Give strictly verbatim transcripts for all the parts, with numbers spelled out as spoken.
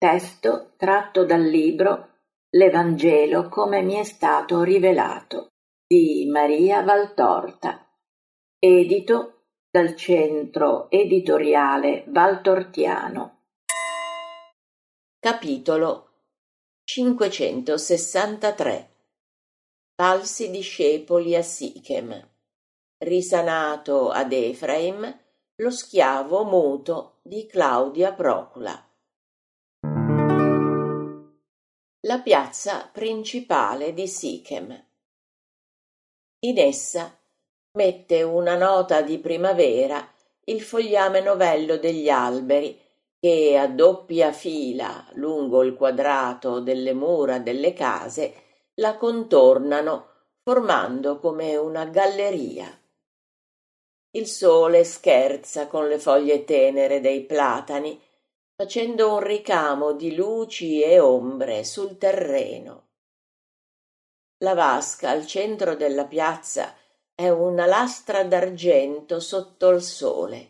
Testo tratto dal libro L'Evangelo come mi è stato rivelato di Maria Valtorta, edito dal Centro Editoriale Valtortiano. Capitolo cinquecentosessantatré. Falsi discepoli a Sichem. Risanato ad Efraim lo schiavo muto di Claudia Procula. La piazza principale di Sichem. In essa mette una nota di primavera il fogliame novello degli alberi che a doppia fila lungo il quadrato delle mura delle case la contornano formando come una galleria. Il sole scherza con le foglie tenere dei platani, facendo un ricamo di luci e ombre sul terreno. La vasca al centro della piazza è una lastra d'argento sotto il sole.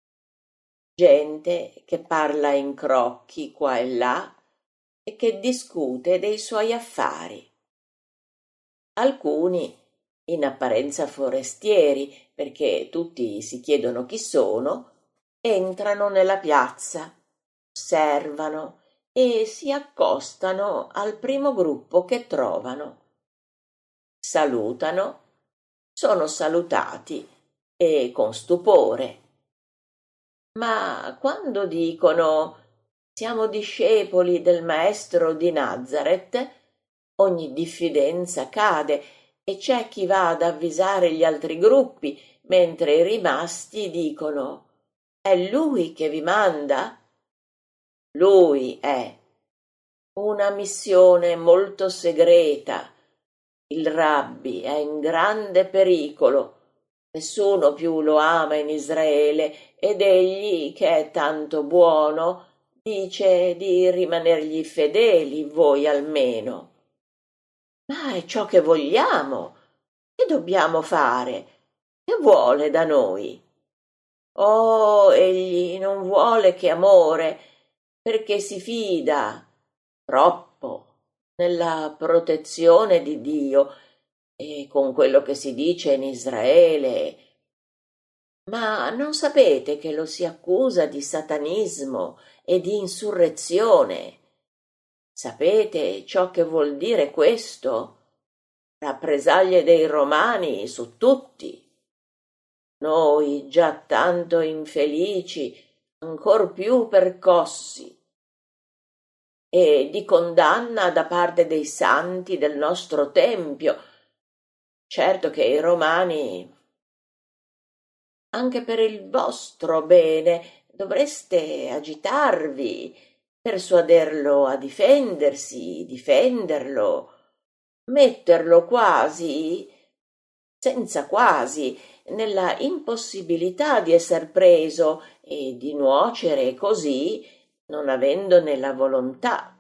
Gente che parla in crocchi qua e là e che discute dei suoi affari. Alcuni, in apparenza forestieri, perché tutti si chiedono chi sono, entrano nella piazza, osservano e si accostano al primo gruppo che trovano. Salutano, sono salutati e con stupore. Ma quando dicono «siamo discepoli del maestro di Nazaret», ogni diffidenza cade e c'è chi va ad avvisare gli altri gruppi, mentre i rimasti dicono «è lui che vi manda?» Lui è. Una missione molto segreta. Il rabbi è in grande pericolo. Nessuno più lo ama in Israele ed egli, che è tanto buono, dice di rimanergli fedeli, voi almeno. Ma è ciò che vogliamo. Che dobbiamo fare? Che vuole da noi? Oh, egli non vuole che amore, perché si fida troppo nella protezione di Dio e con quello che si dice in Israele. Ma non sapete che lo si accusa di satanismo e di insurrezione? Sapete ciò che vuol dire questo? Rappresaglie dei Romani su tutti. Noi, già tanto infelici, ancor più percossi, e di condanna da parte dei santi del nostro Tempio. Certo che i Romani, anche per il vostro bene, dovreste agitarvi, persuaderlo a difendersi, difenderlo, metterlo quasi, senza quasi, nella impossibilità di esser preso e di nuocere così, non avendone la volontà.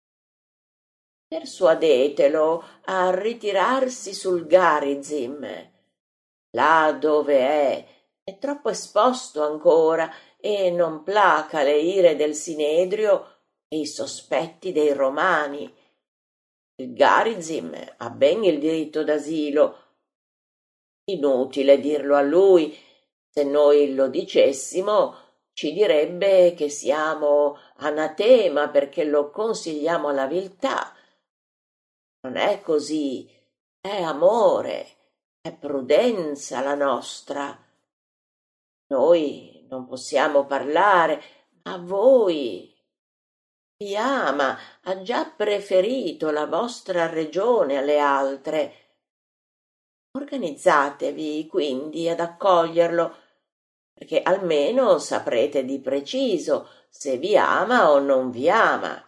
Persuadetelo a ritirarsi sul Garizim, là dove è, è troppo esposto ancora e non placa le ire del Sinedrio e i sospetti dei Romani. Il Garizim ha ben il diritto d'asilo. Inutile dirlo a lui, se noi lo dicessimo ci direbbe che siamo anatema perché lo consigliamo alla viltà. Non è così, è amore, è prudenza la nostra. Noi non possiamo parlare, ma voi vi ama, ha già preferito la vostra regione alle altre. Organizzatevi quindi ad accoglierlo, perché almeno saprete di preciso se vi ama o non vi ama.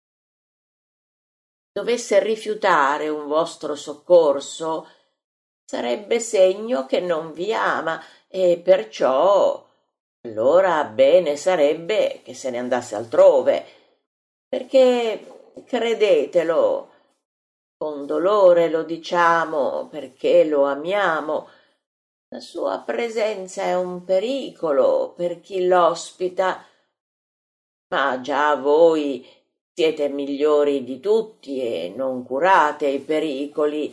Dovesse rifiutare un vostro soccorso, sarebbe segno che non vi ama e perciò allora bene sarebbe che se ne andasse altrove, perché credetelo, con dolore lo diciamo perché lo amiamo, la sua presenza è un pericolo per chi l'ospita, ma già voi siete migliori di tutti e non curate i pericoli.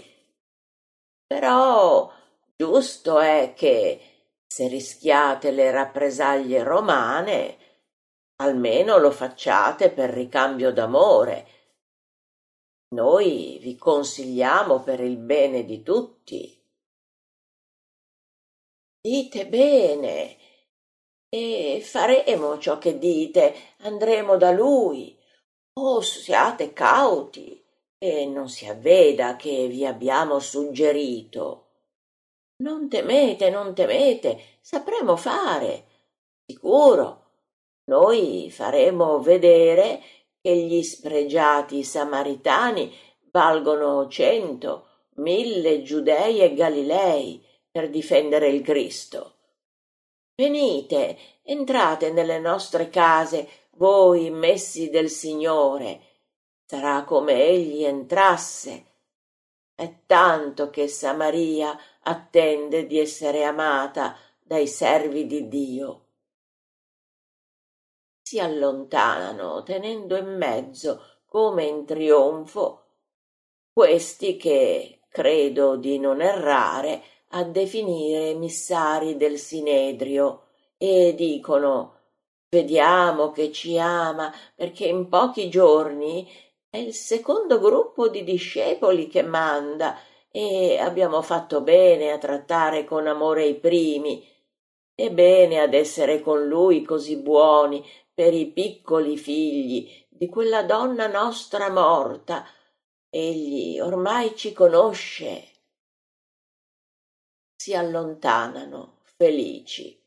Però giusto è che, se rischiate le rappresaglie romane, almeno lo facciate per ricambio d'amore. Noi vi consigliamo per il bene di tutti. Dite bene, e faremo ciò che dite, andremo da lui. Oh, siate cauti e non si avveda che vi abbiamo suggerito. Non temete, non temete, sapremo fare. Sicuro, noi faremo vedere che gli spregiati samaritani valgono cento, mille Giudei e Galilei per difendere il Cristo. Venite, entrate nelle nostre case, voi messi del Signore. Sarà come egli entrasse. È tanto che Samaria attende di essere amata dai servi di Dio. Si allontanano, tenendo in mezzo, come in trionfo, questi che, credo di non errare, a definire missari del Sinedrio, e dicono: vediamo che ci ama, perché in pochi giorni è il secondo gruppo di discepoli che manda, e abbiamo fatto bene a trattare con amore i primi, e bene ad essere con lui così buoni per i piccoli figli di quella donna nostra morta. Egli ormai ci conosce. Si allontanano felici.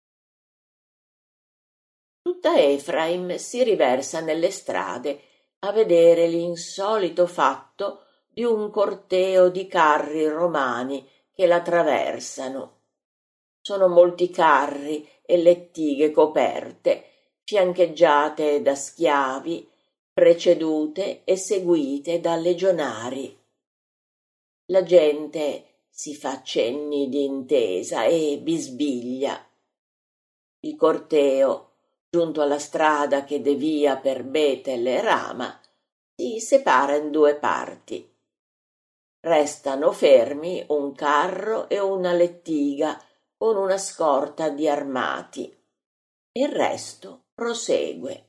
Tutta Efraim si riversa nelle strade a vedere l'insolito fatto di un corteo di carri romani che la traversano. Sono molti carri e lettighe coperte, fiancheggiate da schiavi, precedute e seguite da legionari. La gente si fa cenni di intesa e bisbiglia. Il corteo, giunto alla strada che devia per Betel e Rama, si separa in due parti. Restano fermi un carro e una lettiga con una scorta di armati. Il resto prosegue.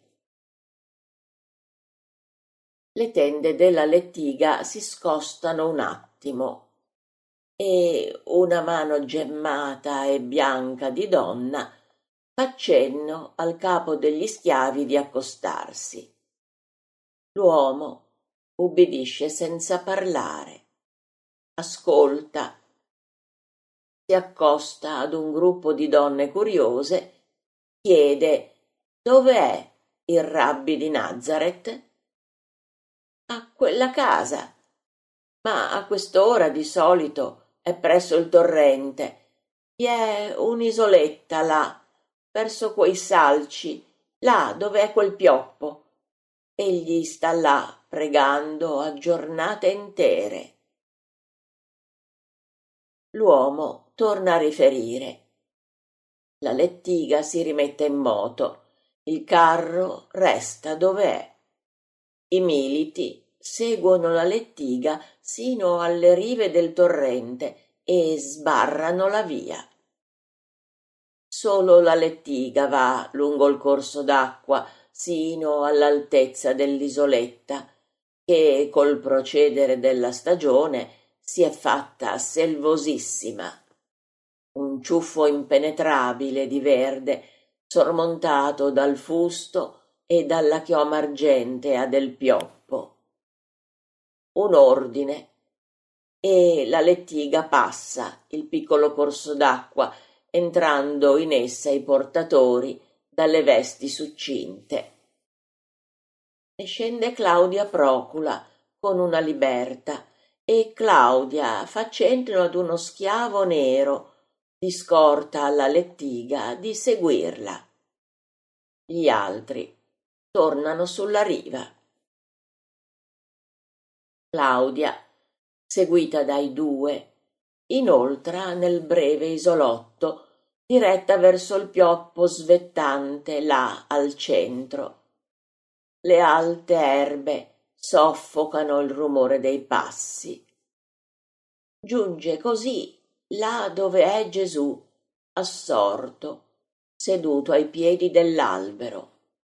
Le tende della lettiga si scostano un attimo e una mano gemmata e bianca di donna fa cenno al capo degli schiavi di accostarsi. L'uomo ubbidisce senza parlare, ascolta, si accosta ad un gruppo di donne curiose, chiede: dove è il rabbi di Nazaret? A quella casa, ma a quest'ora di solito è presso il torrente. Vi è un'isoletta là, verso quei salci, là dove è quel pioppo. Egli sta là pregando a giornate intere. L'uomo torna a riferire. La lettiga si rimette in moto, il carro resta dove è. I militi seguono la lettiga sino alle rive del torrente e sbarrano la via. Solo la lettiga va lungo il corso d'acqua sino all'altezza dell'isoletta, che col procedere della stagione si è fatta selvosissima. Un ciuffo impenetrabile di verde, sormontato dal fusto e dalla chioma argentea del pioppo. Un ordine, e la lettiga passa il piccolo corso d'acqua, entrando in essa i portatori dalle vesti succinte. E scende Claudia Procula con una liberta, e Claudia fa cenno ad uno schiavo nero di scorta alla lettiga di seguirla. Gli altri tornano sulla riva. Claudia, seguita dai due, inoltra nel breve isolotto, diretta verso il pioppo svettante là al centro. le alte erbe soffocano il rumore dei passi. Giunge così là dove è Gesù, assorto, seduto ai piedi dell'albero.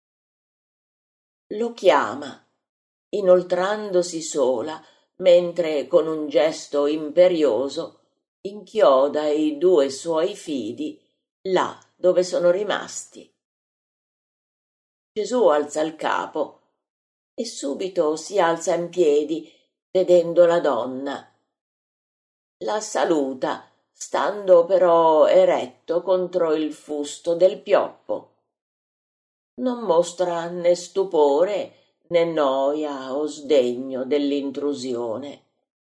Lo chiama, inoltrandosi sola, mentre con un gesto imperioso inchioda i due suoi fidi là dove sono rimasti. Gesù alza il capo e subito si alza in piedi, vedendo la donna. La saluta, stando però eretto contro il fusto del pioppo. Non mostra né stupore né noia o sdegno dell'intrusione.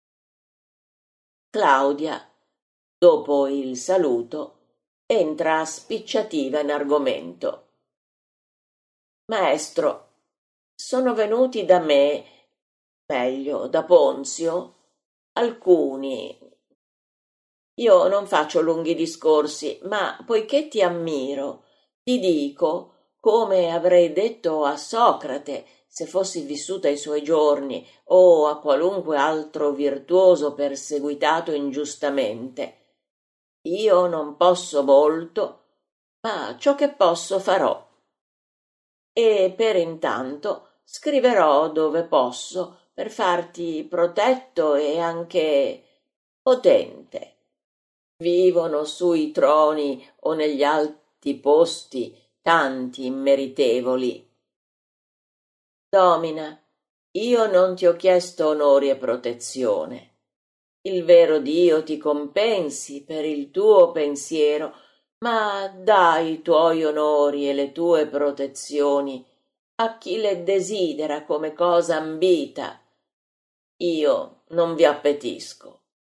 Claudia, dopo il saluto, entra spicciativa in argomento. Maestro, sono venuti da me, meglio da Ponzio, alcuni. Io non faccio lunghi discorsi, ma poiché ti ammiro, ti dico, come avrei detto a Socrate se fossi vissuta ai suoi giorni, o a qualunque altro virtuoso perseguitato ingiustamente. Io non posso molto, ma ciò che posso farò. E per intanto scriverò dove posso per farti protetto e anche potente. Vivono sui troni o negli alti posti tanti immeritevoli. Domina, io non ti ho chiesto onori e protezione. Il vero Dio ti compensi per il tuo pensiero, ma dai i tuoi onori e le tue protezioni a chi le desidera come cosa ambita. Io non vi appetisco.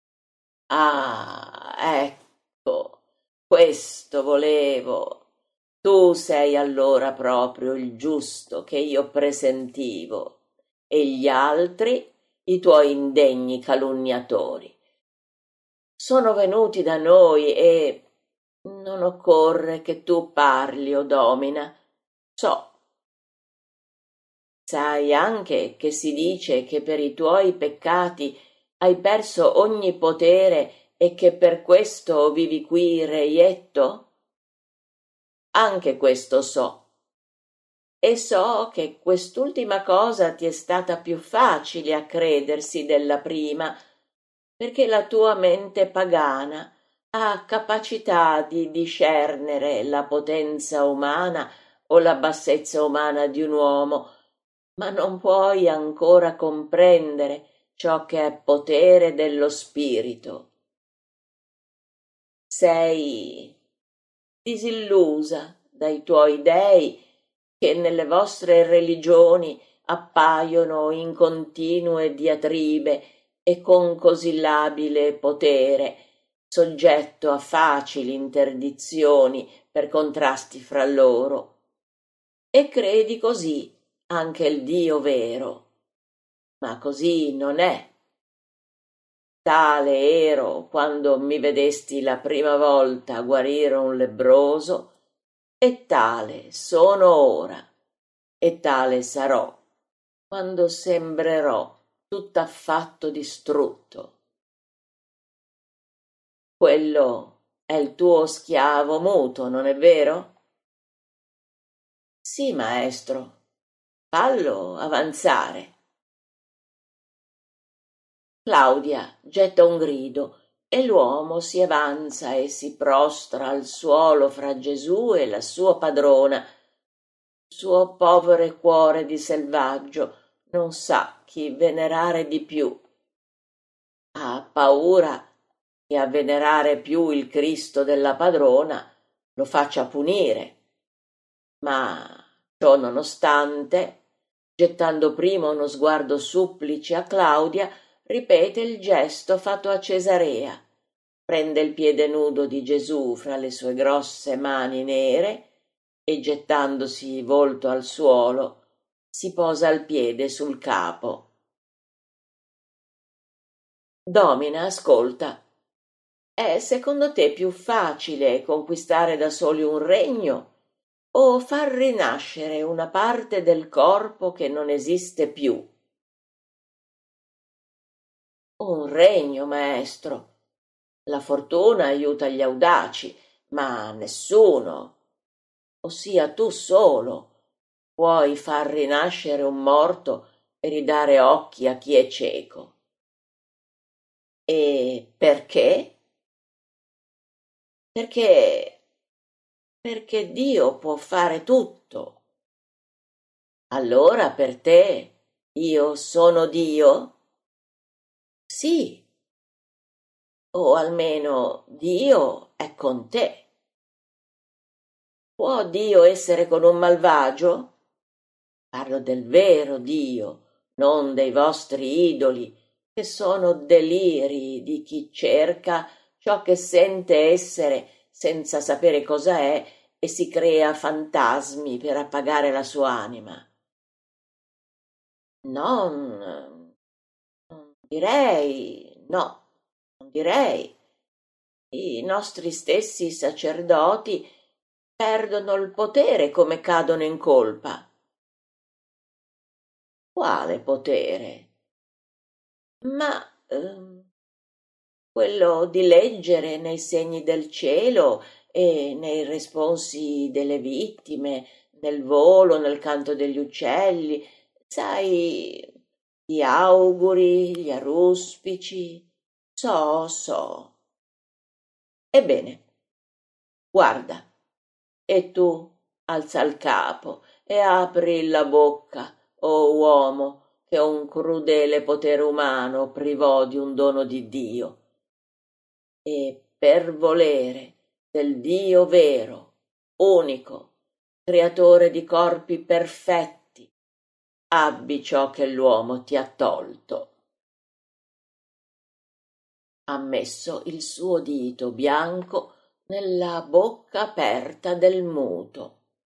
Ah, ecco, questo volevo. Tu sei allora proprio il giusto che io presentivo, e gli altri i tuoi indegni calunniatori. Sono venuti da noi e non occorre che tu parli, o Domina. So. Sai anche che si dice che per i tuoi peccati hai perso ogni potere e che per questo vivi qui reietto? Anche questo so. E so che quest'ultima cosa ti è stata più facile a credersi della prima, perché la tua mente pagana ha capacità di discernere la potenza umana o la bassezza umana di un uomo, ma non puoi ancora comprendere ciò che è potere dello spirito. Sei disillusa dai tuoi dei che nelle vostre religioni appaiono in continue diatribe e con così labile potere, soggetto a facili interdizioni per contrasti fra loro. E credi così anche il Dio vero. Ma così non è. Tale ero quando mi vedesti la prima volta guarire un lebbroso, e tale sono ora, e tale sarò quando sembrerò tutt'affatto distrutto. Quello è il tuo schiavo muto, non è vero? Sì, maestro, fallo avanzare. Claudia getta un grido e l'uomo si avanza e si prostra al suolo fra Gesù e la sua padrona. Suo povero cuore di selvaggio non sa chi venerare di più. Ha paura che a venerare più il Cristo della padrona lo faccia punire. Ma ciò nonostante, gettando prima uno sguardo supplice a Claudia, ripete il gesto fatto a Cesarea, prende il piede nudo di Gesù fra le sue grosse mani nere e, gettandosi volto al suolo, si posa il piede sul capo. Domina, ascolta. È secondo te più facile conquistare da soli un regno o far rinascere una parte del corpo che non esiste più? Un regno, maestro. La fortuna aiuta gli audaci, ma nessuno, ossia tu solo, puoi far rinascere un morto e ridare occhi a chi è cieco. E perché? Perché perché Dio può fare tutto. Allora per te io sono Dio? Sì, o almeno Dio è con te. Può Dio essere con un malvagio? Parlo del vero Dio, non dei vostri idoli, che sono deliri di chi cerca ciò che sente essere senza sapere cosa è e si crea fantasmi per appagare la sua anima. Non, non direi, no, non direi. I nostri stessi sacerdoti perdono il potere come cadono in colpa. Quale potere? Ma ehm, quello di leggere nei segni del cielo e nei responsi delle vittime, nel volo, nel canto degli uccelli, sai, gli auguri, gli aruspici, so, so. Ebbene, guarda, e tu alza il capo e apri la bocca, o uomo, che un crudele potere umano privò di un dono di Dio, e per volere del Dio vero, unico, creatore di corpi perfetti, abbi ciò che l'uomo ti ha tolto. Ha messo il suo dito bianco nella bocca aperta del muto.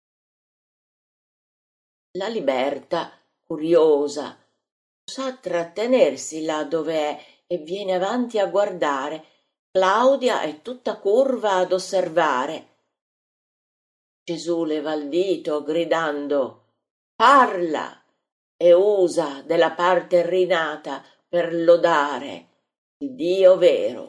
La Liberta, curiosa, sa trattenersi là dove è e viene avanti a guardare. Claudia è tutta curva ad osservare. Gesù leva il dito gridando «Parla!» e usa della parte rinata per lodare il Dio vero.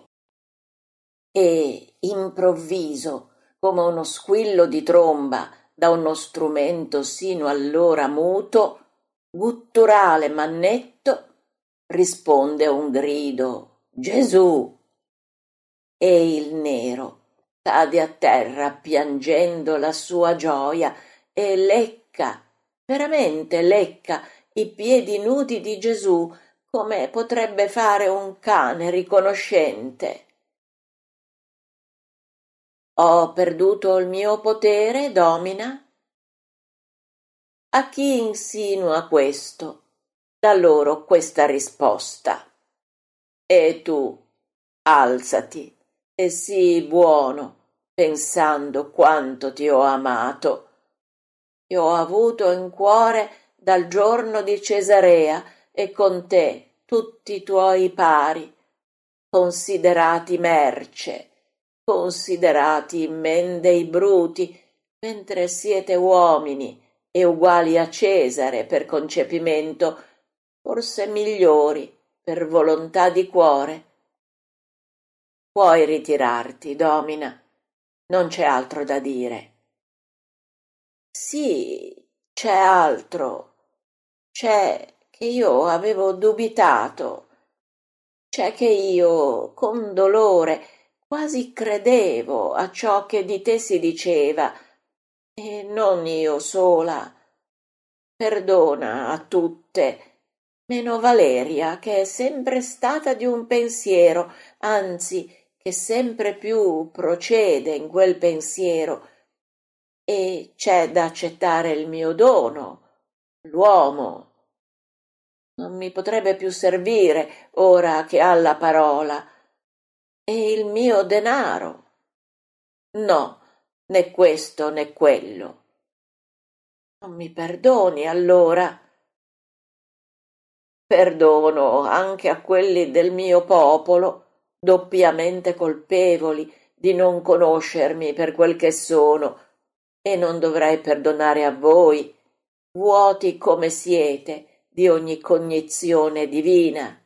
E improvviso, come uno squillo di tromba da uno strumento sino allora muto, gutturale ma netto, risponde un grido «Gesù!» e il nero cade a terra piangendo la sua gioia e lecca, veramente lecca, i piedi nudi di Gesù come potrebbe fare un cane riconoscente. Ho perduto il mio potere, domina? A chi insinua questo? Da loro questa risposta. E tu, alzati e sii buono, pensando quanto ti ho amato. Ti ho avuto in cuore dal giorno di Cesarea e con te tutti i tuoi pari, considerati merce, considerati men dei bruti, mentre siete uomini e uguali a Cesare per concepimento, forse migliori per volontà di cuore. Puoi ritirarti, domina, non c'è altro da dire. Sì, c'è altro, c'è che io avevo dubitato, c'è che io, con dolore, quasi credevo a ciò che di te si diceva, e non io sola. Perdona a tutte, meno Valeria, che è sempre stata di un pensiero, anzi, che sempre più procede in quel pensiero, e c'è da accettare il mio dono, l'uomo. Non mi potrebbe più servire ora che ha la parola. E il mio denaro? No, né questo né quello. Non mi perdoni allora? Perdono anche a quelli del mio popolo, doppiamente colpevoli di non conoscermi per quel che sono, e non dovrei perdonare a voi, vuoti come siete di ogni cognizione divina.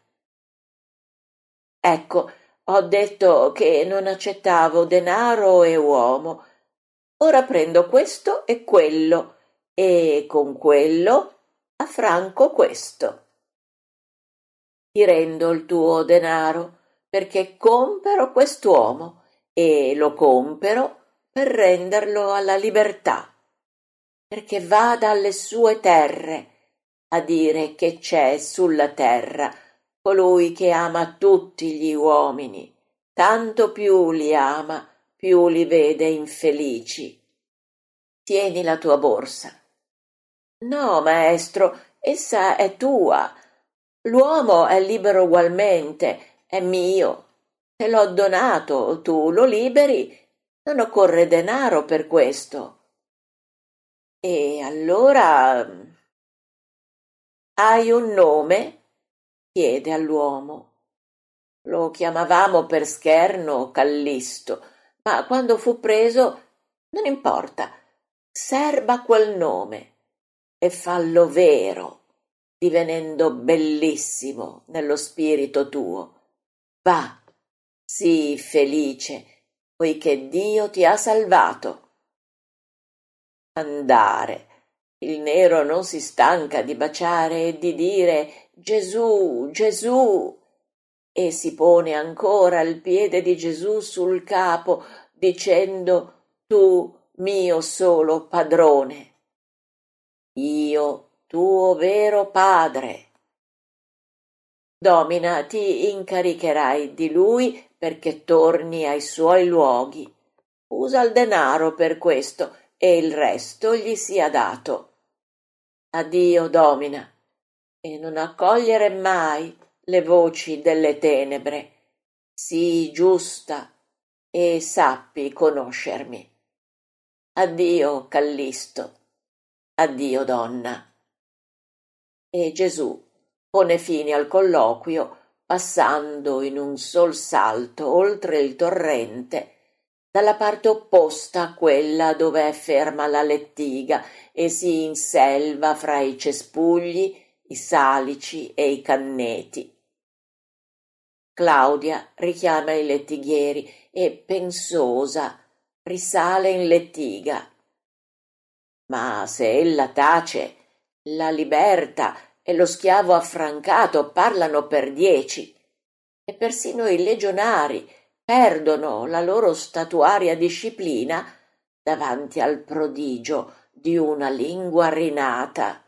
Ecco, ho detto che non accettavo denaro e uomo. Ora prendo questo e quello, e con quello affranco questo. Ti rendo il tuo denaro, perché compero quest'uomo, e lo compero per renderlo alla libertà, perché vada alle sue terre a dire che c'è sulla terra colui che ama tutti gli uomini, tanto più li ama, più li vede infelici. Tieni la tua borsa. No, maestro, essa è tua. L'uomo è libero ugualmente, è mio. Te l'ho donato, tu lo liberi, non occorre denaro per questo. E allora hai un nome? Chiede all'uomo. Lo chiamavamo per scherno Callisto, ma quando fu preso, non importa, serba quel nome e fallo vero, divenendo bellissimo nello spirito tuo. Va, sii felice, poiché Dio ti ha salvato. Andare. Il nero non si stanca di baciare e di dire Gesù, Gesù, e si pone ancora il piede di Gesù sul capo, dicendo tu mio solo padrone, io tuo vero padre. Domina, ti incaricherai di lui perché torni ai suoi luoghi. Usa il denaro per questo e il resto gli sia dato. Addio, Domina, e non accogliere mai le voci delle tenebre. Sii giusta e sappi conoscermi. Addio, Callisto. Addio, donna. E Gesù pone fine al colloquio passando in un sol salto oltre il torrente dalla parte opposta a quella dove è ferma la lettiga e si inselva fra i cespugli, i salici e i canneti. Claudia richiama i lettighieri e, pensosa, risale in lettiga. Ma se ella tace, la liberta e lo schiavo affrancato parlano per dieci, e persino i legionari perdono la loro statuaria disciplina davanti al prodigio di una lingua rinata.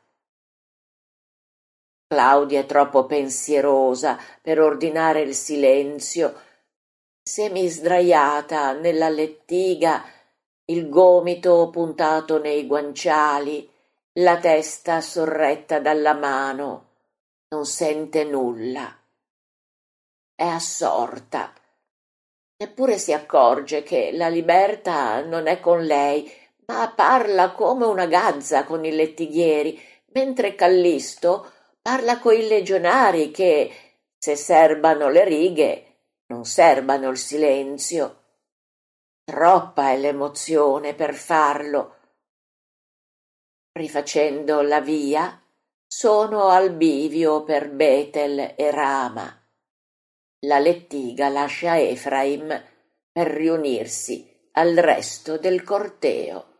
Claudia è troppo pensierosa per ordinare il silenzio, semisdraiata nella lettiga, il gomito puntato nei guanciali, la testa sorretta dalla mano, non sente nulla. È assorta. Neppure si accorge che la liberta non è con lei, ma parla come una gazza con i lettighieri, mentre Callisto parla coi legionari che, se serbano le righe, non serbano il silenzio. Troppa è l'emozione per farlo. Rifacendo la via, sono al bivio per Betel e Rama. La lettiga lascia Efraim per riunirsi al resto del corteo.